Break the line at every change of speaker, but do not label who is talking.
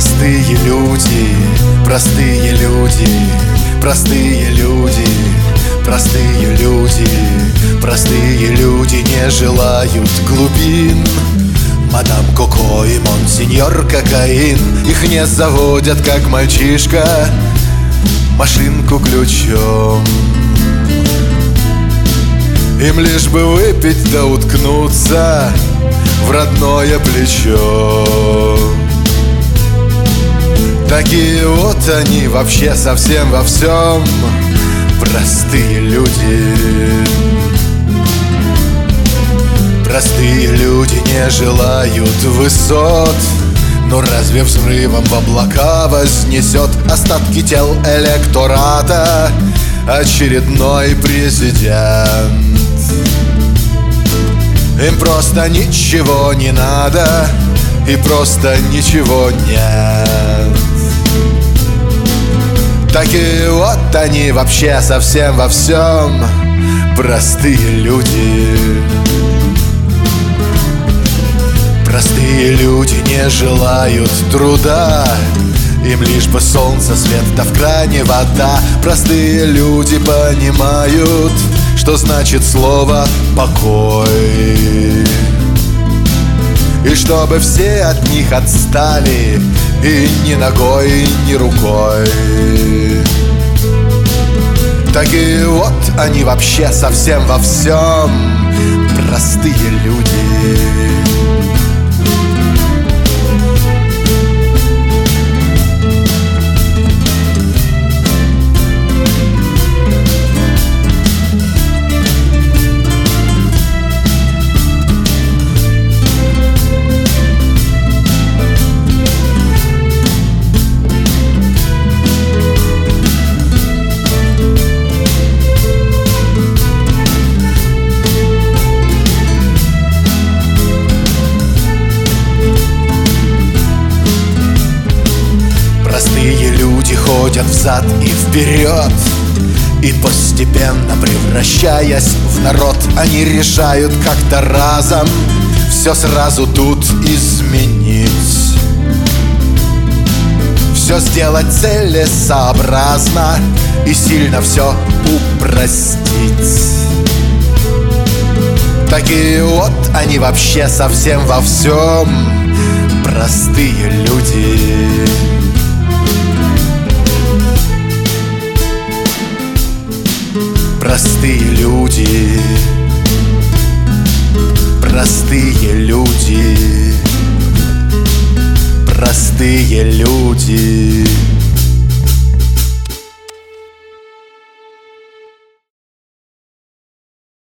Простые люди, простые люди, простые люди, простые люди, простые люди не желают глубин. Мадам Коко и монсеньор Кокаин, их не заводят, как мальчишка, машинку ключом. Им лишь бы выпить да уткнуться в родное плечо. Такие вот они вообще совсем во всем, простые люди. Простые люди не желают высот, но разве взрывом в облака вознесет остатки тел электората очередной президент? Им просто ничего не надо и просто ничего нет. Такие вот они вообще совсем во всем, простые люди. Простые люди не желают труда, им лишь бы солнце, свет, да в кране вода. Простые люди понимают, что значит слово «покой», и чтобы все от них отстали, и ни ногой, ни рукой. Такие вот они вообще совсем во всем, простые люди. Простые люди ходят взад и вперед, и постепенно превращаясь в народ, они решают как-то разом все сразу тут изменить, все сделать целесообразно и сильно все упростить. Такие вот они вообще совсем во всем, простые люди. Простые люди, простые люди, простые люди.